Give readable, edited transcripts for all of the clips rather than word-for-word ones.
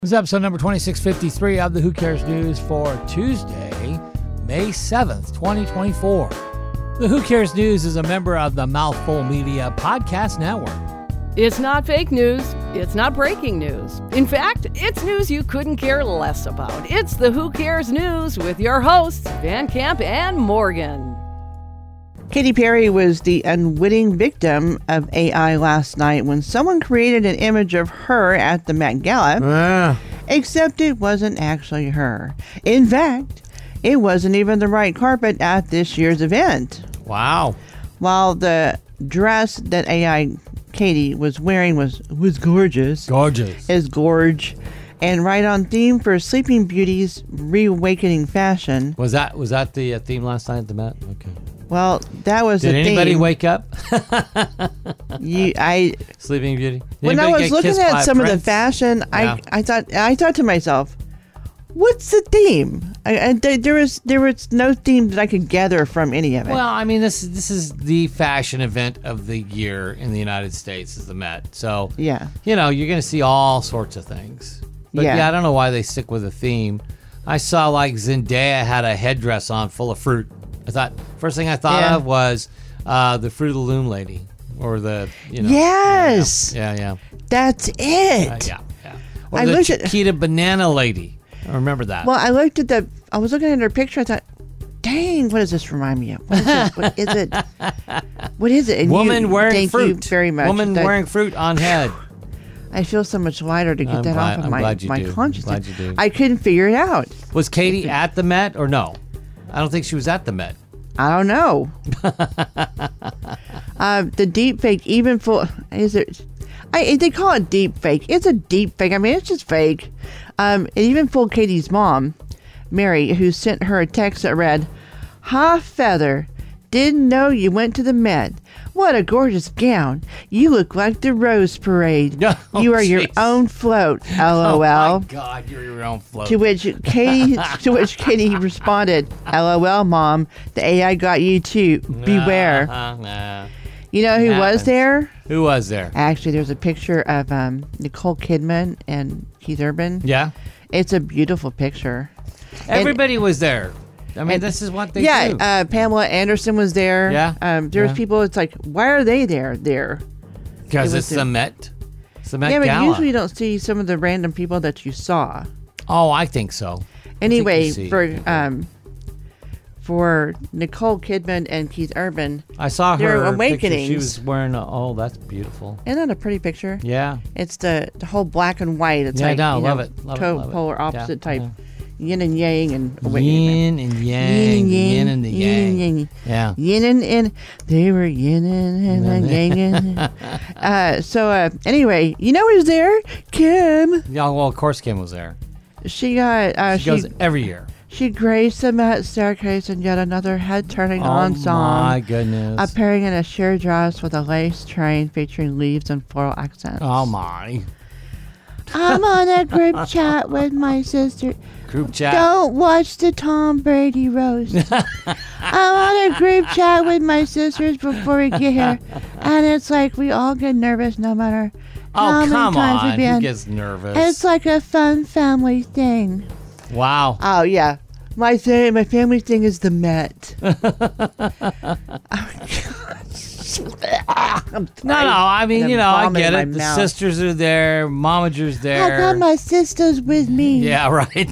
This is episode number 2653 of the Who Cares News for Tuesday, May 7th, 2024. The Who Cares News is a member of the Mouthful Media Podcast Network. It's not fake news. It's not breaking news. In fact, it's news you couldn't care less about. It's the Who Cares News with your hosts, Van Camp and Morgan. Katy Perry was the unwitting victim of AI last night when someone created an image of her at the Met Gala, except it wasn't actually her. In fact, it wasn't even the right carpet at this year's event. Wow. While the dress that AI Katy was wearing was gorgeous. Gorgeous. Is gorge. And right on theme for Sleeping Beauty's reawakening fashion. Was that the theme last night at the Met? Okay. Well, that was Did the anybody theme. wake up? Sleeping Beauty? When I was looking at some of the fashion, Yeah. I thought to myself, what's the theme? There was no theme that I could gather from any of it. Well, I mean, this is the fashion event of the year in the United States, is the Met. So, yeah. you know, you're going to see all sorts of things. But Yeah. I don't know why they stick with a theme. I saw like Zendaya had a headdress on full of fruit. First thing I thought Yeah. of was the Fruit of the Loom lady, or the Yes. yeah. That's it. Yeah. Or I the looked at- Chiquita banana lady. I remember that. Well, I was looking at her picture. I thought, dang, what does this remind me of? What is it? What is it? And Woman wearing thank fruit. you very much. Woman wearing fruit on head. I feel so much lighter to get I'm that glad- off of I'm my glad you do. consciousness. Glad you do. I couldn't figure it out. Was Katy at the Met or no? I don't think she was at the Met. I don't know. The deep fake, even full, is it? They call it deep fake. It's a deep fake. I mean, it's just fake. It even fooled Katie's mom, Mary, who sent her a text that read, "Ha, Feather, didn't know you went to the Met. What a gorgeous gown. You look like the Rose Parade. Oh, You are your jeez. own float, LOL." Oh my God, you're your own float. To which Katie responded, "LOL, Mom. The AI got you too. Beware." Nah. You know who was Happens. there? Who was there? Actually, there's a picture of Nicole Kidman and Keith Urban. Yeah. It's a beautiful picture. Everybody was there. I mean, and- this is what they Yeah, do. Pamela Anderson was there. Yeah, There was yeah. people. It's like, why are they there? Because it it's was the Met. It's the Met Yeah, but Gala. usually you don't see some of the random people that you saw. Oh, I think so. Anyway, you see for Nicole Kidman and Keith Urban, I saw They're her picture. awakenings. She was wearing oh, that's beautiful. isn't that a pretty picture? Yeah. It's the whole black and white. It's Yeah, like, no, you love know, it, love it. polar Yeah, opposite type. yeah. Yin and yang and Yin and yang. Yin and the yang. Yin. Yeah. Yin and they were yin and yang. So anyway, you know who's there? Kim. Yeah, well, of course Kim was there. She got She goes every year. she graced the Met staircase in yet another head-turning on Oh, song. my goodness. Appearing in a sheer dress with a lace train featuring leaves and floral accents. Oh, my. I'm on a group chat with my sister. Group chat. Don't watch the Tom Brady roast. I'm on a group chat with my sisters before we get here, and it's like we all get nervous no matter how Oh, many come times we've on. been. Who gets nervous? It's like a fun family thing. Wow. Oh yeah, my family thing is the Met. No, I mean, And you a know, I vomit get in it. my The mouth. sisters are there. Momager's I there. got my sisters with me. Yeah, right.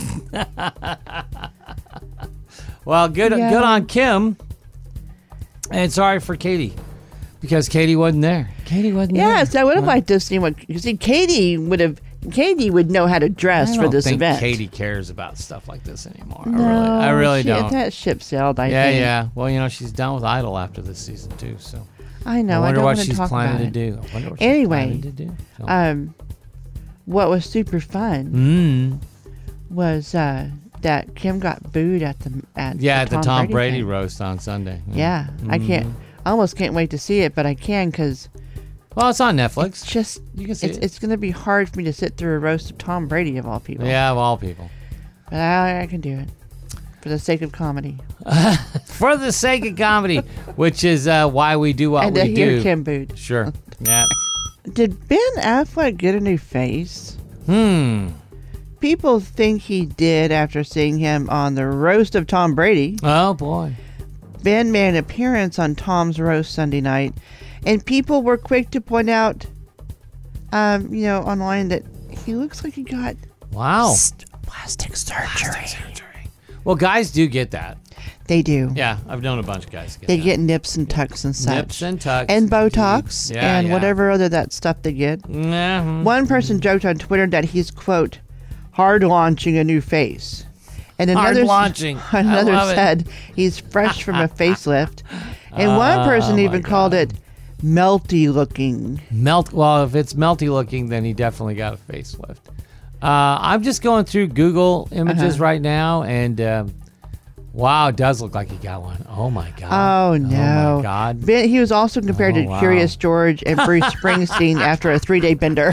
Well, good on Kim. And sorry for Katie, because Katie wasn't there. Katie wasn't there. Yes, I would have liked to see what. You see, Katie would know how to dress for this I don't event. think Katie cares about stuff like this anymore. No, I really don't. That ship sailed. I Yeah, think. yeah. Well, you know, she's done with Idol after this season too. So I know. I wonder don't what want to she's talk planning about to it. do. I wonder what she's Anyway, planning to do. So. What was super fun Mm. was that Kim got booed at the Tom Brady thing. roast on Sunday. Yeah, I can't. I almost can't wait to see it, but I can because Well, it's on Netflix. just You can see it. it's going to be hard for me to sit through a roast of Tom Brady of all people. Yeah, of all people. But I can do it for the sake of comedy For the sake of comedy, which is why we do what and to we hear do. Kim booed. Sure. Yeah. Did Ben Affleck get a new face? people think he did after seeing him on the roast of Tom Brady. Oh, boy. Ben made an appearance on Tom's roast Sunday night, and people were quick to point out, online that he looks like he got plastic surgery. Well, guys do get that. They do. Yeah, I've known a bunch of guys get They that. get nips and tucks and such. Nips and tucks. And Botox and whatever other that stuff they get. Mm-hmm. One person joked on Twitter that he's, quote, hard launching a new face. And another said he's fresh from a facelift. And one person even called it melty looking. Well, if it's melty looking, then he definitely got a facelift. I'm just going through Google images right now, and wow, it does look like he got one. Oh my God. Oh no. Oh my God. He was also compared to Curious George and Bruce Springsteen after a 3-day bender.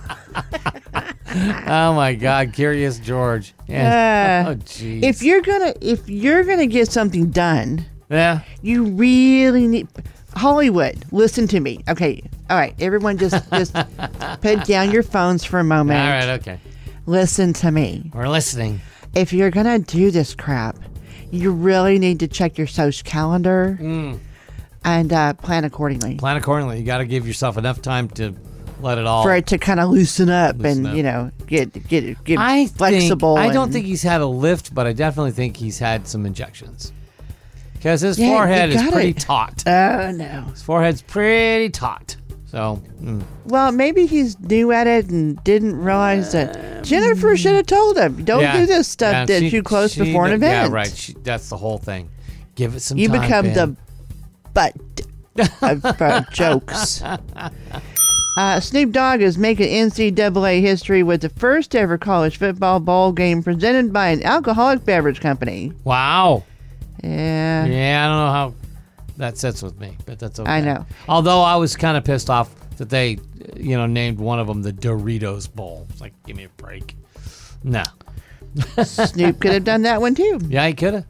Oh my God, Curious George. Yeah. Oh jeez. If you're gonna get something done, yeah, you really need Hollywood. Listen to me, okay? All right, everyone, just put down your phones for a moment. All right, okay. Listen to me. We're listening. If you're gonna do this crap, you really need to check your social calendar and plan accordingly. Plan accordingly. You got to give yourself enough time to let it all for it to kind of loosen up and get flexible. I don't think he's had a lift, but I definitely think he's had some injections because his forehead is pretty taut. Oh no, his forehead's pretty taut. So, well, maybe he's new at it and didn't realize that Jennifer should have told him, "Don't do this stuff too close before an event." Yeah, right. That's the whole thing. Give it some time. You become Ben. the butt of jokes. Snoop Dogg is making NCAA history with the first ever college football bowl game presented by an alcoholic beverage company. Wow. Yeah. Yeah, I don't know how that sits with me, but that's okay. I know. Although I was kind of pissed off that they, named one of them the Doritos Bowl. It's like, give me a break. No. Snoop could have done that one too. Yeah, he could have.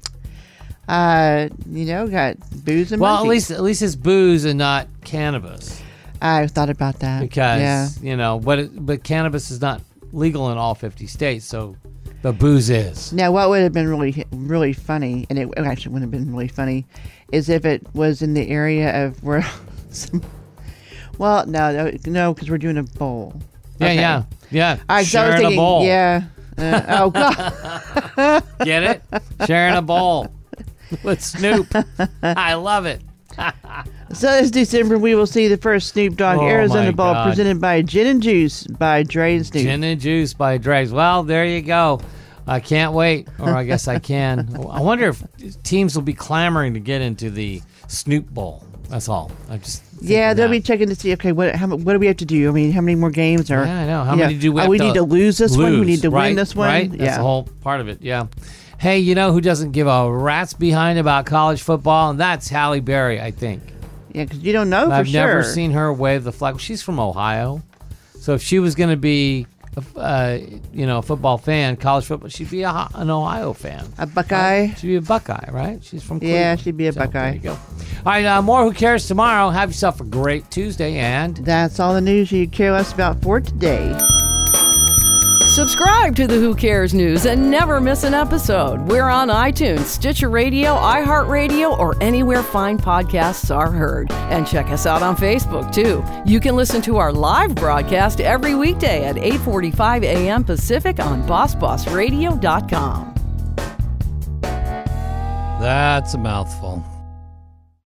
Got booze and monkeys. At least it's booze and not cannabis. I thought about that because but cannabis is not legal in all 50 states, so the booze is. Now, what would have been really, really funny, and it actually wouldn't have been really funny, is if it was in the area of where. No, because we're doing a bowl. Yeah, okay. yeah. All right, sharing so I was thinking, a bowl. Yeah. Oh God. Get it? Sharing a bowl with Snoop. I love it. So this December, we will see the first Snoop Dogg Arizona Bowl presented by Gin and Juice by Dre and Snoop. Gin and Juice by Dre. Well, there you go. I can't wait, or I guess I can. I wonder if teams will be clamoring to get into the Snoop Bowl. That's all. I'm just they'll be checking to see. Okay, what do we have to do? I mean, how many more games are? Yeah, I know. How many do we? We need to lose this one. We need to win this one. Right. That's the whole part of it. Yeah. Hey, you know who doesn't give a rat's behind about college football? And that's Halle Berry, I think. Yeah, because you don't know I've for sure. I've never seen her wave the flag. She's from Ohio. So if she was going to be, a football fan, college football, she'd be an Ohio fan. A Buckeye? Right? She'd be a Buckeye, right? She's from Cleveland. Yeah, she'd be a Buckeye. There you go. All right, more Who Cares tomorrow. Have yourself a great Tuesday, and that's all the news you care less about for today. Subscribe to the Who Cares News and never miss an episode. We're on iTunes, Stitcher Radio, iHeartRadio, or anywhere fine podcasts are heard. And check us out on Facebook, too. You can listen to our live broadcast every weekday at 8:45 a.m. Pacific on BossBossRadio.com. That's a mouthful.